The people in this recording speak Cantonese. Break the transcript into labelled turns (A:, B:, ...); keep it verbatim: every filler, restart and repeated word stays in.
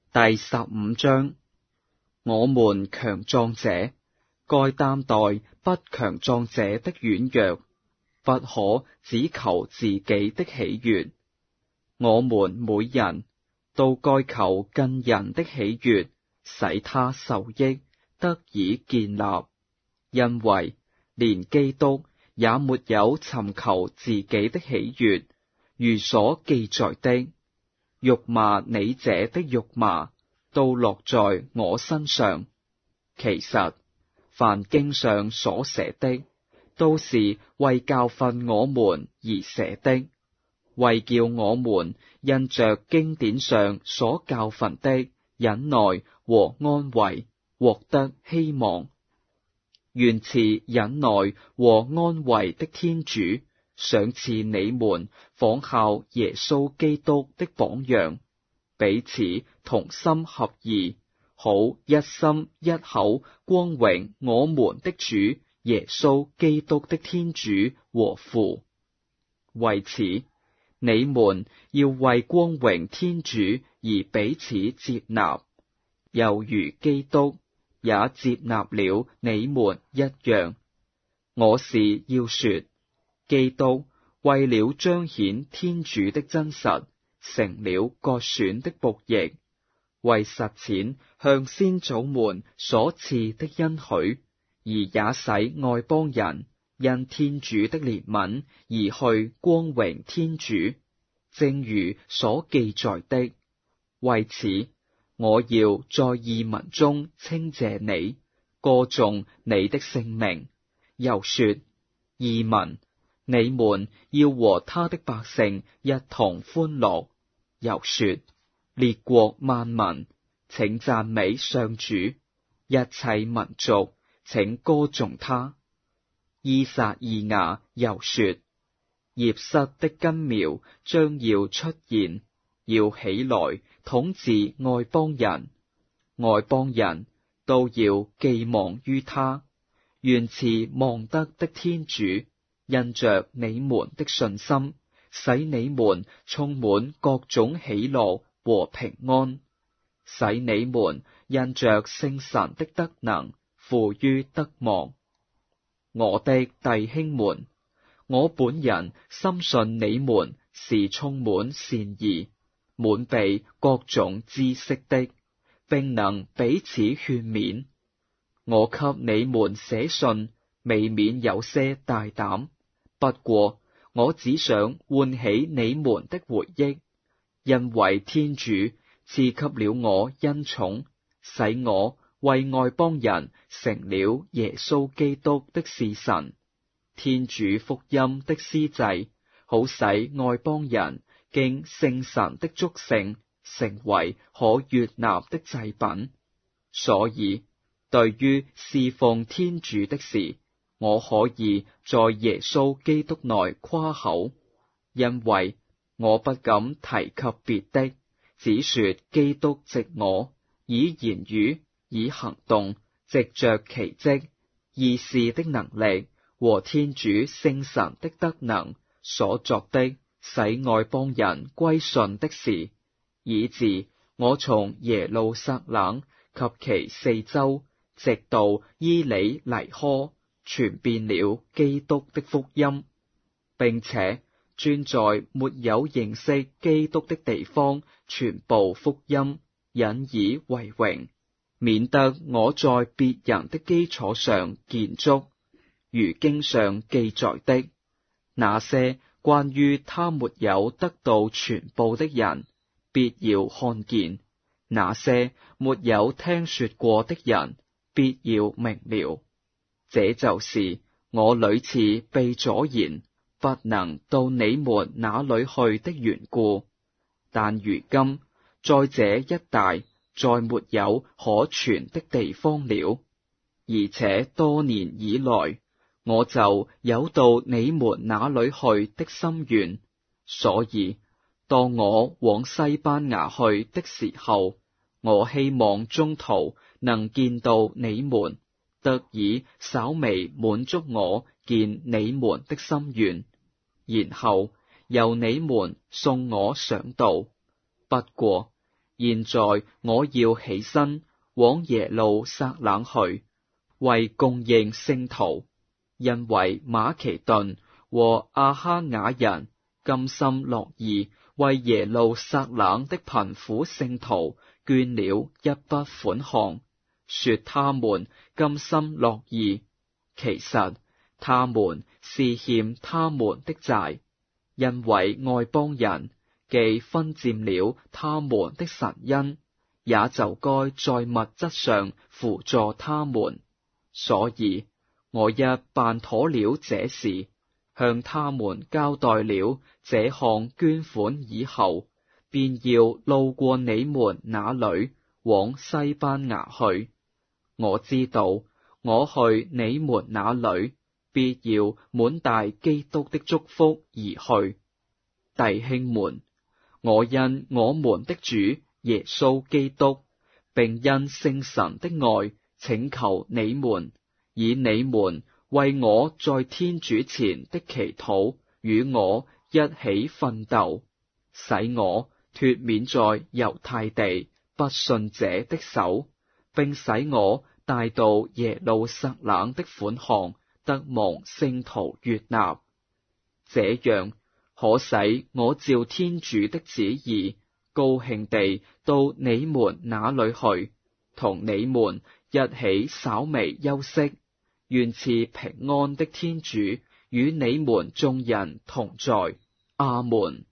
A: 第十五章，我們強壯者該擔待不強壯者的軟弱，不可只求自己的喜悅。我們每人都該求近人的喜悅，使他受益，得以建立。因為連基督也沒有尋求自己的喜悅，如所記載的，辱罵你者的辱罵都落在我身上。其實凡經上所寫的，都是為教訓我們而寫的，為叫我們因着經典上所教訓的忍耐和安慰，獲得希望。願賜忍耐和安慰的天主，賞賜你們仿效耶穌基督的榜樣，彼此同心合意，好一心一口光榮我們的主耶穌基督的天主和父。為此，你們要為光榮天主而彼此接納，猶如基督也接納了你們一樣。我是要說，基督為了彰顯天主的真實，成了割選的僕役，為實踐向先祖們所賜的恩許，而也使外邦人因天主的憐憫而去光榮天主，正如所記載的。為此，我要在異民中稱謝你，歌頌你的聖名。又說，異民，你們要和他的百姓一同歡樂。又說，列國萬民，請讚美上主，一切民族，請歌頌他。依撒意亞又說，葉瑟的根苗將要出現，要起來統治外邦人，外邦人都要寄望於他。願賜望德的天主，因着你們的信心，使你們充滿各種喜樂和平安，使你們因着聖神的德能，富於德望。我的弟兄們，我本人深信你們是充滿善意，滿備各種知識的，並能彼此勸勉。我給你們寫信，未免有些大膽，不過我只想喚起你們的回憶，因為天主賜給了我恩寵，使我為外邦人成了耶穌基督的使臣，天主福音的司祭，好使外邦人經聖神的祝聖，成為可悅納的祭品。所以對於侍奉天主的事，我可以在耶穌基督內誇口，因為我不敢提及別的，只說基督藉我，以言語，以行動，藉着奇蹟、異事的能力和天主聖神的德能所作的，使外邦人歸信的事，以致我從耶路撒冷及其四周，直到伊里尼苛，傳遍了基督的福音，並且專在沒有認識基督的地方傳佈福音，引以為榮，免得我在別人的基礎上建築。如經上記載的，那些關於他沒有得到傳報的人，必要看見；那些沒有聽說過的人，必要明了。這就是我屢次被阻延，不能到你們那裏去的緣故。但如今在這一帶，再沒有可傳的地方了，而且多年以來，我就有到你們那裏去的心願。所以當我往西班牙去的時候，我希望中途能見到你們，得以稍微滿足我見你們的心願，然後由你們送我上道。不過現在我要起身往耶路撒冷去，為供應聖徒，因為馬其頓和阿哈雅人甘心樂意為耶路撒冷的貧苦聖徒捐了一筆款項，說他們甘心樂意，其實他們是欠他們的債，因為外邦人既分佔了他們的神恩，也就該在物質上扶助他們。所以我一辦妥了這事，向他們交代了這項捐款以後，便要路過你們那裏往西班牙去。我知道我去你們那裏，必要滿帶基督的祝福而去。弟兄們，我因我們的主耶穌基督，並因聖神的愛，請求你們，以你們為我在天主前的祈禱，與我一起奮鬥，使我脫免在猶太地不信者的手，並使我帶到耶路撒冷的款項得蒙聖徒悅納，這樣可使我照天主的旨意，高興地到你們那裏去，同你們一起稍微休息。願賜平安的天主與你們眾人同在。阿門。